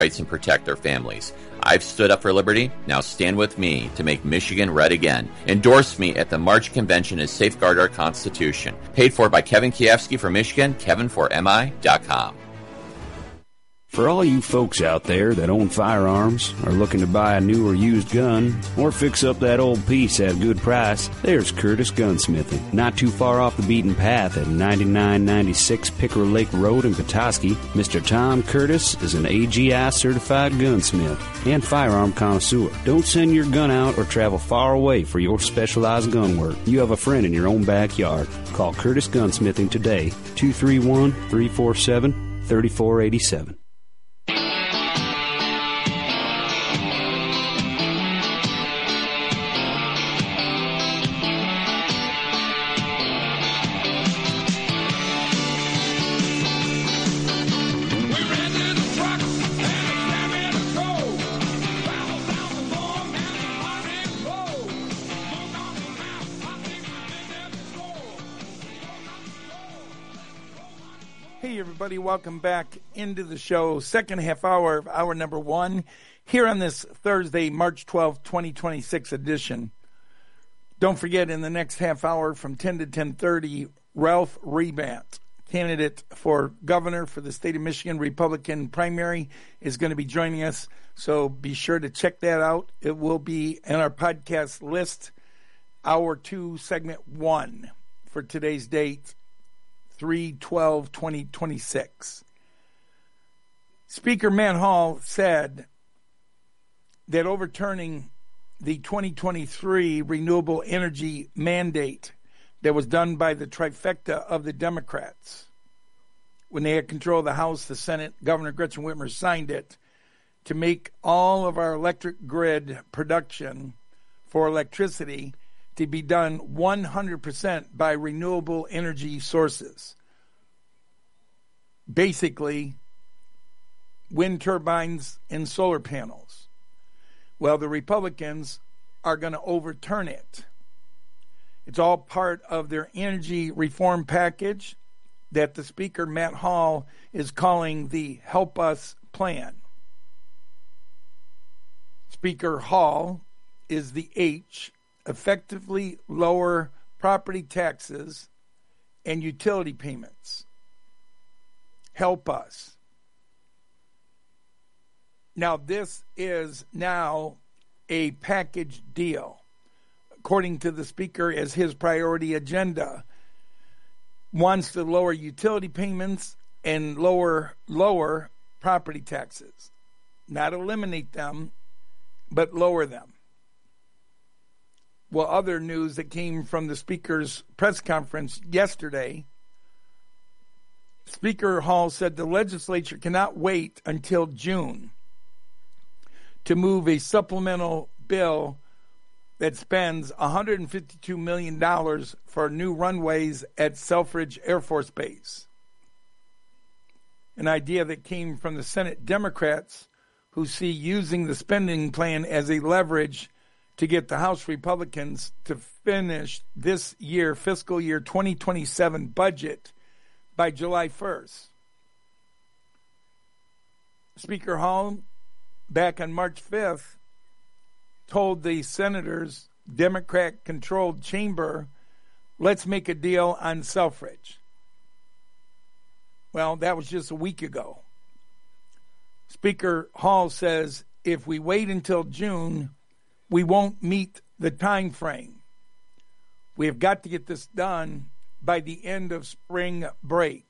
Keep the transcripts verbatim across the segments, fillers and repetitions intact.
rights and protect their families. I've stood up for liberty. Now stand with me to make Michigan red again. Endorse me at the March Convention and safeguard our Constitution. Paid for by Kevin Kiefsky from Michigan, kevin for m i dot com. For all you folks out there that own firearms, are looking to buy a new or used gun, or fix up that old piece at a good price, there's Curtis Gunsmithing. Not too far off the beaten path at ninety-nine ninety-six Pickerel Lake Road in Petoskey, Mister Tom Curtis is an A G I certified gunsmith and firearm connoisseur. Don't send your gun out or travel far away for your specialized gun work. You have a friend in your own backyard. Call Curtis Gunsmithing today, two three one, three four seven, three four eight seven. Welcome back into the show, second half hour of hour number one, here on this Thursday, March twelfth, twenty twenty-six edition. Don't forget, in the next half hour from ten to ten thirty, Ralph Rebant, candidate for governor for the state of Michigan Republican primary, is going to be joining us, so be sure to check that out. It will be in our podcast list, hour two, segment one, for today's date, three twelve twenty twenty-six. Speaker Matt Hall said that overturning the twenty twenty-three renewable energy mandate that was done by the trifecta of the Democrats when they had control of the House, the Senate, Governor Gretchen Whitmer signed it to make all of our electric grid production for electricity to be done one hundred percent by renewable energy sources. Basically, wind turbines and solar panels. Well, the Republicans are going to overturn it. It's all part of their energy reform package that the Speaker, Matt Hall, is calling the Help Us Plan. Speaker Hall is the H, effectively lower property taxes and utility payments. Help us. Now, this is now a package deal, according to the Speaker, as his priority agenda. Wants to lower utility payments and lower lower property taxes. Not eliminate them, but lower them. Well, other news that came from the Speaker's press conference yesterday, Speaker Hall said the legislature cannot wait until June to move a supplemental bill that spends one hundred fifty-two million dollars for new runways at Selfridge Air Force Base. An idea that came from the Senate Democrats, who see using the spending plan as a leverage to get the House Republicans to finish this year, fiscal year twenty twenty-seven budget by July first. Speaker Hall, back on March fifth, told the senators, Democrat-controlled chamber, let's make a deal on Selfridge. Well, that was just a week ago. Speaker Hall says if we wait until June, we won't meet the time frame. We have got to get this done by the end of spring break.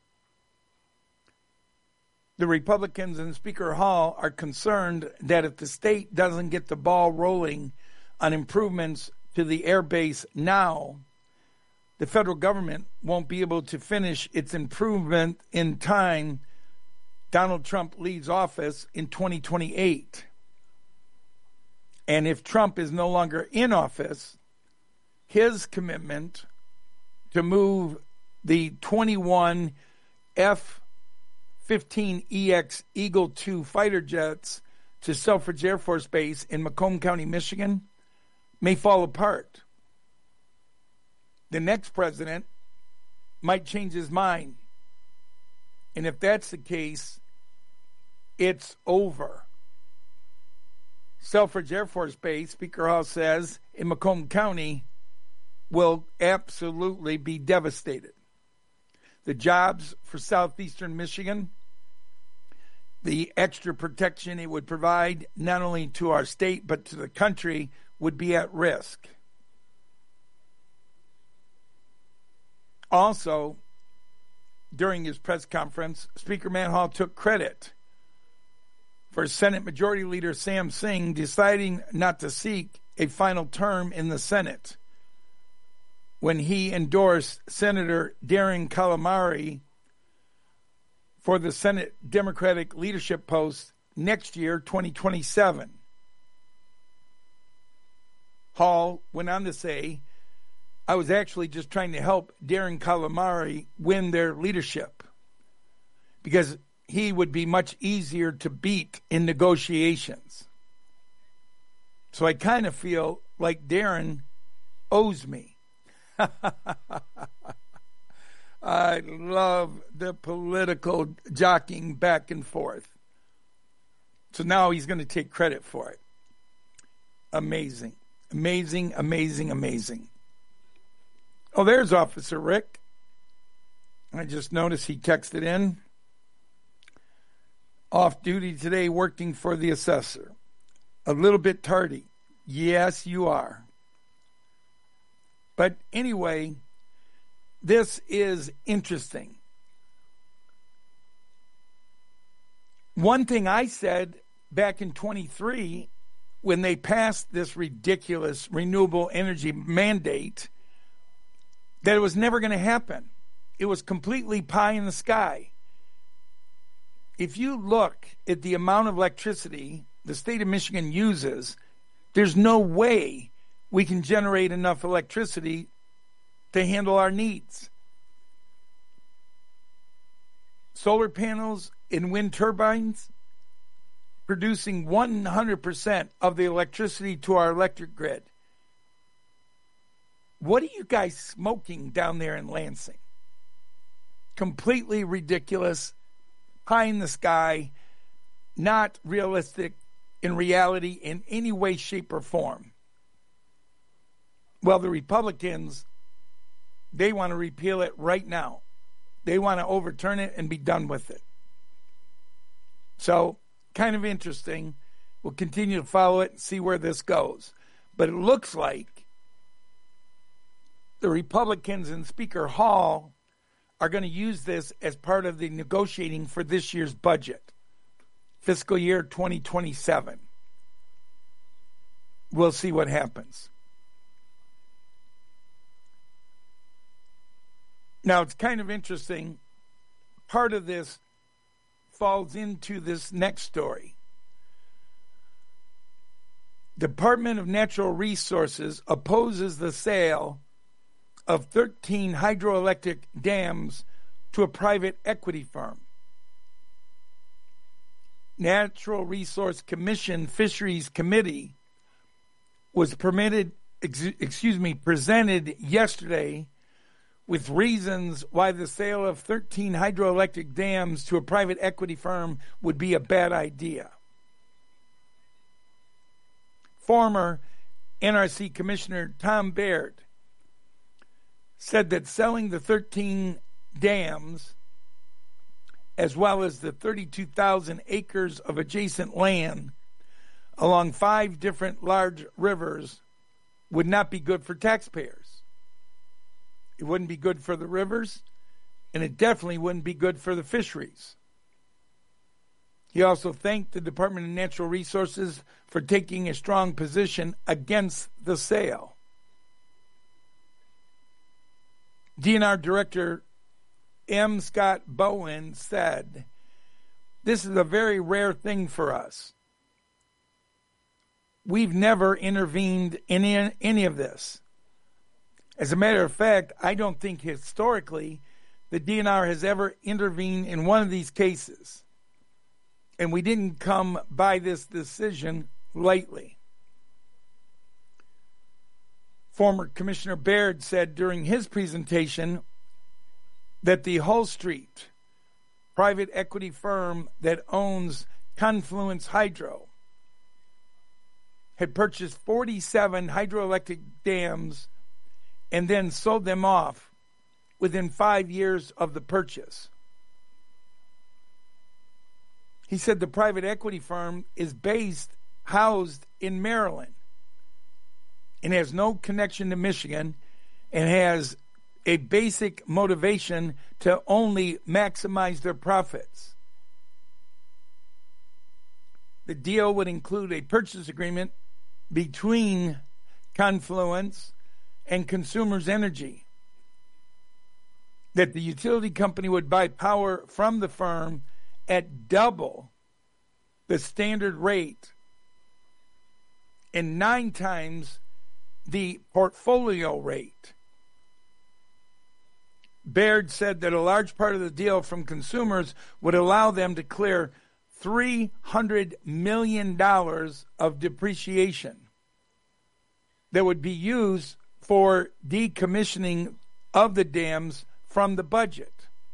The Republicans and Speaker Hall are concerned that if the state doesn't get the ball rolling on improvements to the air base now, the federal government won't be able to finish its improvement in time Donald Trump leaves office in twenty twenty-eight. And if Trump is no longer in office, his commitment to move the twenty-one F fifteen E X Eagle two fighter jets to Selfridge Air Force Base in Macomb County, Michigan, may fall apart. The next president might change his mind. And if that's the case, it's over. Selfridge Air Force Base, Speaker Hall says, in Macomb County will absolutely be devastated. The jobs for southeastern Michigan, the extra protection it would provide not only to our state but to the country would be at risk. Also, during his press conference, Speaker Matt Hall took credit for Senate Majority Leader Sam Singh deciding not to seek a final term in the Senate when he endorsed Senator Darren Calamari for the Senate Democratic leadership post next year, twenty twenty-seven. Hall went on to say, I was actually just trying to help Darren Calamari win their leadership because he would be much easier to beat in negotiations. So I kind of feel like Darren owes me. I love the political jockeying back and forth. So now he's going to take credit for it. Amazing. Amazing, amazing, amazing. Oh, there's Officer Rick. I just noticed he texted in. Off duty today, working for the assessor. A little bit tardy. Yes, you are. But anyway, this is interesting. One thing I said back in twenty-three, when they passed this ridiculous renewable energy mandate, that it was never going to happen. It was completely pie in the sky. If you look at the amount of electricity the state of Michigan uses, there's no way we can generate enough electricity to handle our needs. Solar panels and wind turbines producing one hundred percent of the electricity to our electric grid. What are you guys smoking down there in Lansing? Completely ridiculous, pie in the sky, not realistic in reality in any way, shape, or form. Well, the Republicans, they want to repeal it right now. They want to overturn it and be done with it. So, kind of interesting. We'll continue to follow it and see where this goes. But it looks like the Republicans in Speaker Hall are going to use this as part of the negotiating for this year's budget, fiscal year twenty twenty-seven. We'll see what happens. Now, it's kind of interesting. Part of this falls into this next story. Department of Natural Resources opposes the sale of thirteen hydroelectric dams to a private equity firm. Natural Resource Commission Fisheries Committee was permitted, ex- excuse me, presented yesterday with reasons why the sale of thirteen hydroelectric dams to a private equity firm would be a bad idea. Former N R C Commissioner Tom Baird said that selling the thirteen dams, as well as the thirty-two thousand acres of adjacent land along five different large rivers, would not be good for taxpayers. It wouldn't be good for the rivers, and it definitely wouldn't be good for the fisheries. He also thanked the Department of Natural Resources for taking a strong position against the sale. D N R Director M. Scott Bowen said, "This is a very rare thing for us. We've never intervened in any of this. As a matter of fact, I don't think historically the D N R has ever intervened in one of these cases. And we didn't come by this decision lightly." Former Commissioner Baird said during his presentation that the Hull Street private equity firm that owns Confluence Hydro had purchased forty-seven hydroelectric dams and then sold them off within five years of the purchase. He said the private equity firm is based, housed in Maryland, and has no connection to Michigan, and has a basic motivation to only maximize their profits. The deal would include a purchase agreement between Confluence and Consumers Energy, that the utility company would buy power from the firm at double the standard rate and nine times the portfolio rate. Baird said that a large part of the deal from Consumers would allow them to clear three hundred million dollars of depreciation that would be used for decommissioning of the dams from the budget.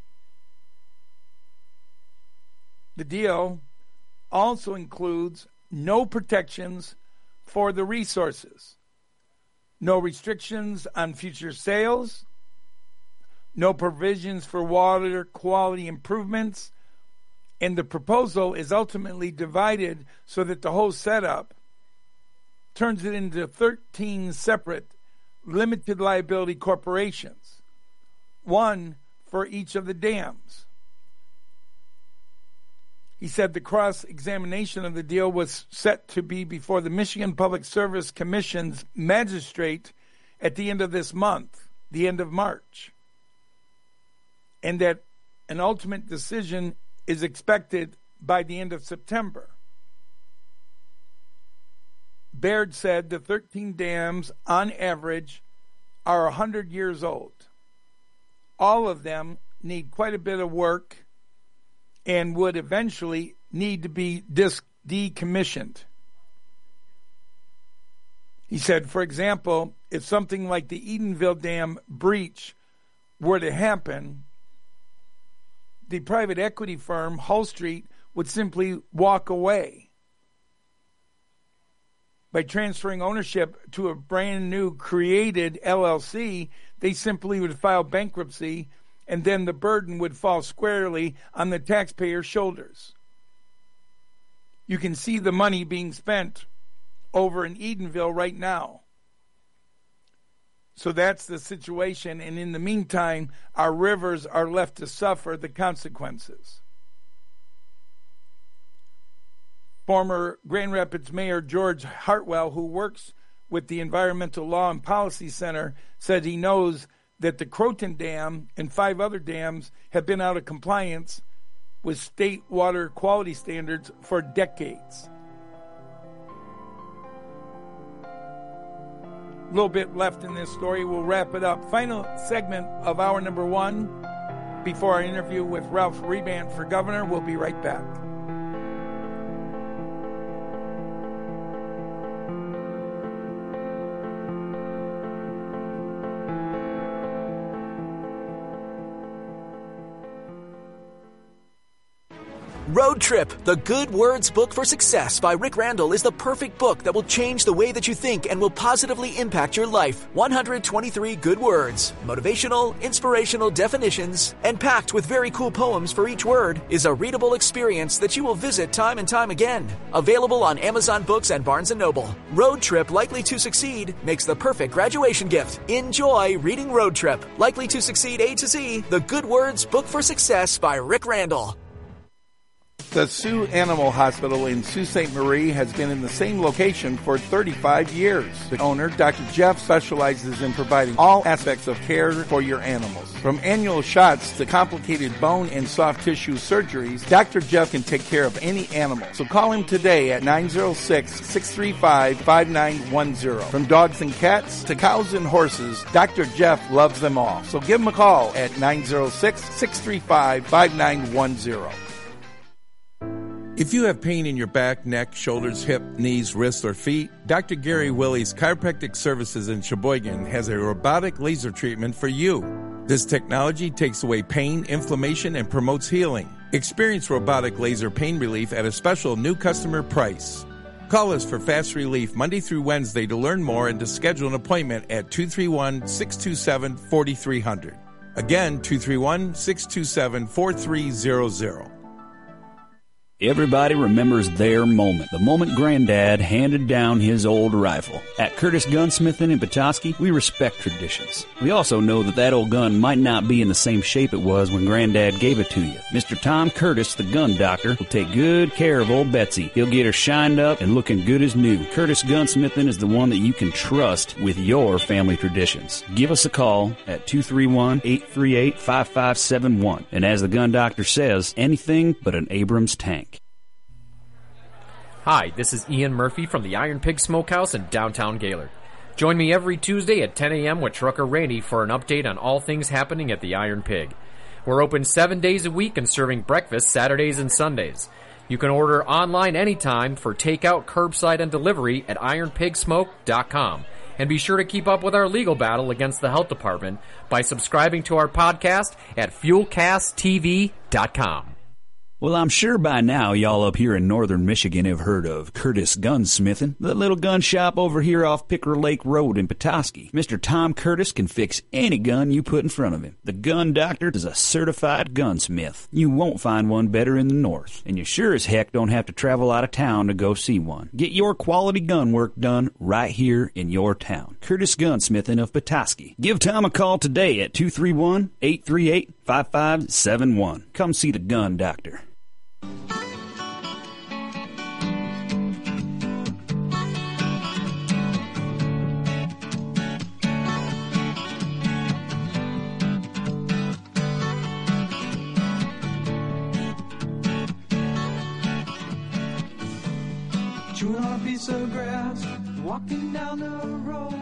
The deal also includes no protections for the resources, no restrictions on future sales, no provisions for water quality improvements, and the proposal is ultimately divided so that the whole setup turns it into thirteen separate limited liability corporations, one for each of the dams. He said the cross-examination of the deal was set to be before the Michigan Public Service Commission's magistrate at the end of this month, the end of March, and that an ultimate decision is expected by the end of September. Baird said the thirteen dams, on average, are one hundred years old. All of them need quite a bit of work and would eventually need to be dis- decommissioned. He said, for example, if something like the Edenville Dam breach were to happen, the private equity firm, Hull Street, would simply walk away. By transferring ownership to a brand new created L L C, they simply would file bankruptcy, and then the burden would fall squarely on the taxpayer's shoulders. You can see the money being spent over in Edenville right now. So that's the situation, and in the meantime, our rivers are left to suffer the consequences. Former Grand Rapids Mayor George Hartwell, who works with the Environmental Law and Policy Center, said he knows that the Croton Dam and five other dams have been out of compliance with state water quality standards for decades. A little bit left in this story. We'll wrap it up. Final segment of hour number one before our interview with Ralph Rebant for governor. We'll be right back. Road Trip, The Good Words Book for Success by Rick Randall is the perfect book that will change the way that you think and will positively impact your life. one hundred twenty-three good words, motivational, inspirational definitions, and packed with very cool poems for each word is a readable experience that you will visit time and time again. Available on Amazon Books and Barnes and Noble. Road Trip, Likely to Succeed makes the perfect graduation gift. Enjoy reading Road Trip, Likely to Succeed A to Z, The Good Words Book for Success by Rick Randall. The Sioux Animal Hospital in Sault Ste. Marie has been in the same location for thirty-five years. The owner, Doctor Jeff, specializes in providing all aspects of care for your animals. From annual shots to complicated bone and soft tissue surgeries, Doctor Jeff can take care of any animal. So call him today at nine oh six, six three five, five nine one oh. From dogs and cats to cows and horses, Doctor Jeff loves them all. So give him a call at nine oh six, six three five, five nine one oh. If you have pain in your back, neck, shoulders, hip, knees, wrists, or feet, Doctor Gary Willie's Chiropractic Services in Sheboygan has a robotic laser treatment for you. This technology takes away pain, inflammation, and promotes healing. Experience robotic laser pain relief at a special new customer price. Call us for fast relief Monday through Wednesday to learn more and to schedule an appointment at two three one, six two seven, four three zero zero. Again, two three one, six two seven, four three zero zero. Everybody remembers their moment, the moment Granddad handed down his old rifle. At Curtis Gunsmithing in Petoskey, we respect traditions. We also know that that old gun might not be in the same shape it was when Granddad gave it to you. Mister Tom Curtis, the gun doctor, will take good care of old Betsy. He'll get her shined up and looking good as new. Curtis Gunsmithing is the one that you can trust with your family traditions. Give us a call at two three one, eight three eight, five five seven one. And as the gun doctor says, anything but an Abrams tank. Hi, this is Ian Murphy from the Iron Pig Smokehouse in downtown Gaylord. Join me every Tuesday at ten a.m. with Trucker Randy for an update on all things happening at the Iron Pig. We're open seven days a week and serving breakfast Saturdays and Sundays. You can order online anytime for takeout, curbside, and delivery at iron pig smoke dot com. And be sure to keep up with our legal battle against the health department by subscribing to our podcast at fuel cast t v dot com. Well, I'm sure by now y'all up here in northern Michigan have heard of Curtis Gunsmithing, the little gun shop over here off Picker Lake Road in Petoskey. Mister Tom Curtis can fix any gun you put in front of him. The gun doctor is a certified gunsmith. You won't find one better in the north, and you sure as heck don't have to travel out of town to go see one. Get your quality gun work done right here in your town. Curtis Gunsmithing of Petoskey. Give Tom a call today at two three one, eight three eight, five five seven one. Come see the gun doctor. Chewing on a piece of grass, walking down the road.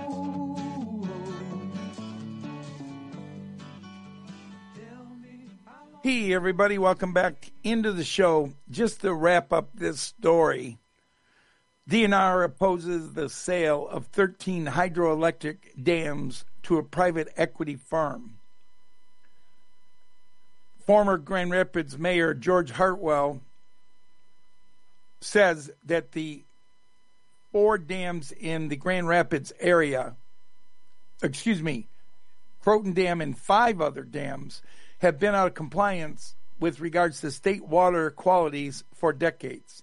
Hey, everybody, welcome back into the show. Just to wrap up this story, D N R opposes the sale of thirteen hydroelectric dams to a private equity firm. Former Grand Rapids Mayor George Hartwell says that the four dams in the Grand Rapids area, excuse me, Croton Dam and five other dams, have been out of compliance with regards to state water qualities for decades.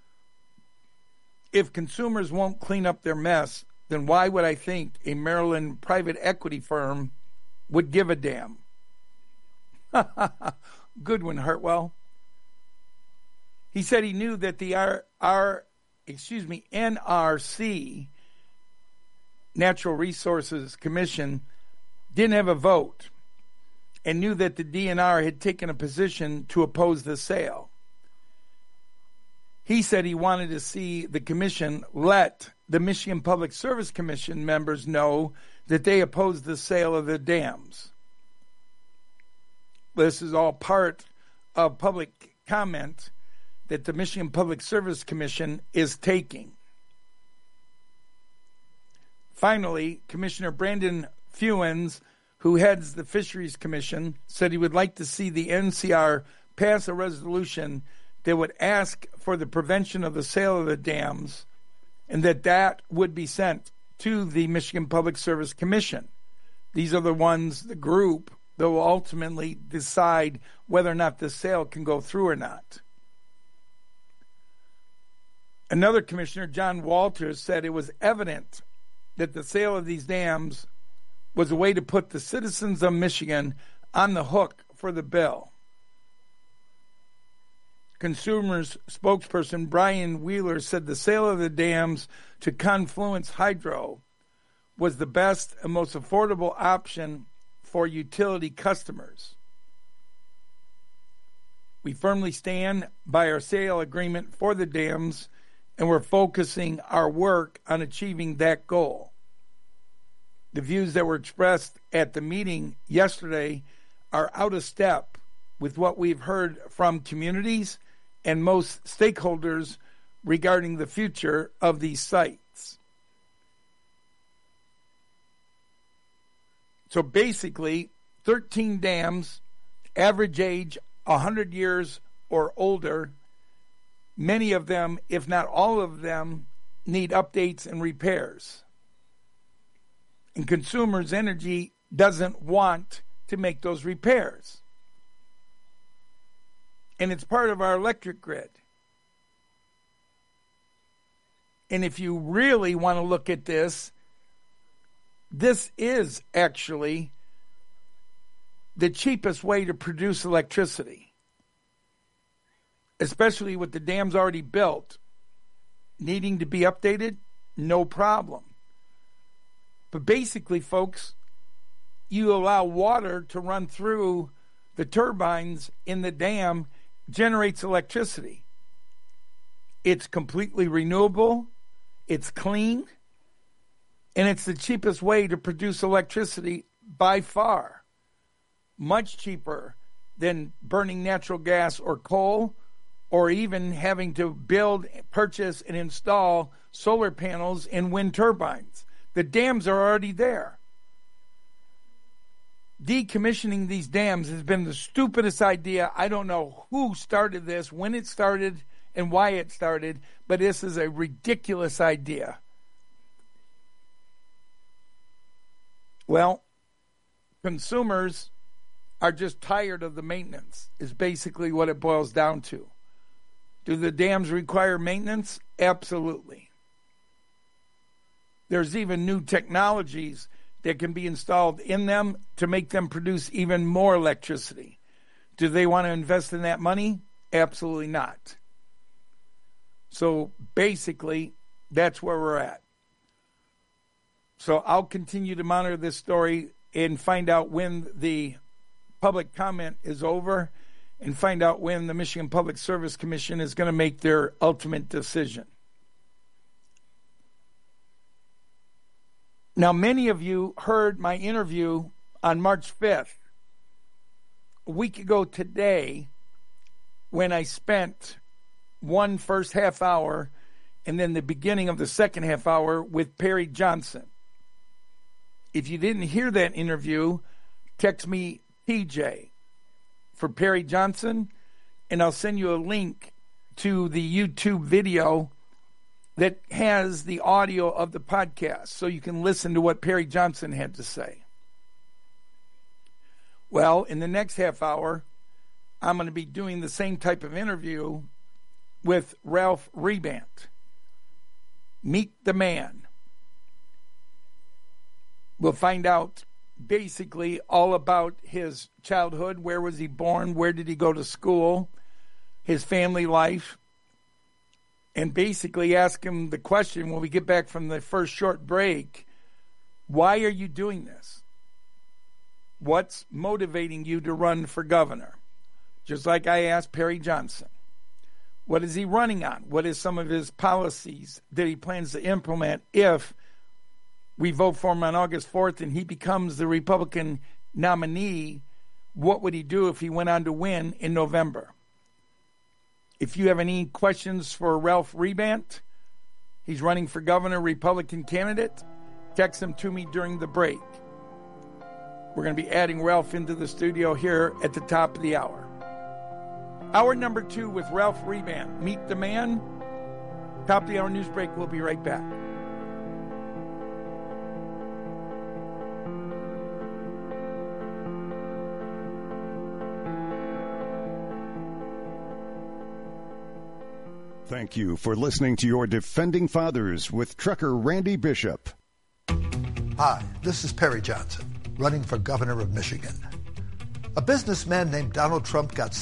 If consumers won't clean up their mess, then why would I think a Maryland private equity firm would give a damn? Good one, Hartwell. He said he knew that the R, R, excuse me, N R C, Natural Resources Commission, didn't have a vote, and knew that the D N R had taken a position to oppose the sale. He said he wanted to see the commission let the Michigan Public Service Commission members know that they opposed the sale of the dams. This is all part of public comment that the Michigan Public Service Commission is taking. Finally, Commissioner Brandon Fewens, who heads the Fisheries Commission, said he would like to see the N C R pass a resolution that would ask for the prevention of the sale of the dams, and that that would be sent to the Michigan Public Service Commission. These are the ones, the group, that will ultimately decide whether or not the sale can go through or not. Another commissioner, John Walters, said it was evident that the sale of these dams was a way to put the citizens of Michigan on the hook for the bill. Consumers spokesperson Brian Wheeler said the sale of the dams to Confluence Hydro was the best and most affordable option for utility customers. We firmly stand by our sale agreement for the dams, and we're focusing our work on achieving that goal. The views that were expressed at the meeting yesterday are out of step with what we've heard from communities and most stakeholders regarding the future of these sites. So basically, thirteen dams, average age one hundred years or older. Many of them, if not all of them, need updates and repairs. And Consumers Energy doesn't want to make those repairs. And it's part of our electric grid. And if you really want to look at this, this is actually the cheapest way to produce electricity, especially with the dams already built. Needing to be updated, no problem. But basically, folks, you allow water to run through the turbines in the dam, generates electricity. It's completely renewable, it's clean, and it's the cheapest way to produce electricity by far. Much cheaper than burning natural gas or coal, or even having to build, purchase, and install solar panels and wind turbines. The dams are already there. Decommissioning these dams has been the stupidest idea. I don't know who started this, when it started, and why it started, but this is a ridiculous idea. Well, consumers are just tired of the maintenance, is basically what it boils down to. Do the dams require maintenance? Absolutely. There's even new technologies that can be installed in them to make them produce even more electricity. Do they want to invest in that money? Absolutely not. So basically, that's where we're at. So I'll continue to monitor this story and find out when the public comment is over and find out when the Michigan Public Service Commission is going to make their ultimate decision. Now, many of you heard my interview on March fifth, a week ago today, when I spent one first half hour and then the beginning of the second half hour with Perry Johnson. If you didn't hear that interview, text me P J for Perry Johnson, and I'll send you a link to the YouTube video that has the audio of the podcast so you can listen to what Perry Johnson had to say. Well, in the next half hour, I'm going to be doing the same type of interview with Ralph Rebant. Meet the man. We'll find out basically all about his childhood. Where was he born? Where did he go to school? His family life. And basically ask him the question when we get back from the first short break, why are you doing this? What's motivating you to run for governor? Just like I asked Perry Johnson. What is he running on? What is some of his policies that he plans to implement if we vote for him on August fourth and he becomes the Republican nominee? What would he do if he went on to win in November? If you have any questions for Ralph Rebant, he's running for governor, Republican candidate, text him to me during the break. We're going to be adding Ralph into the studio here at the top of the hour. Hour number two with Ralph Rebant. Meet the man. Top of the hour news break. We'll be right back. Thank you for listening to your Defending Fathers with Trucker Randy Bishop. Hi, this is Perry Johnson, running for governor of Michigan. A businessman named Donald Trump got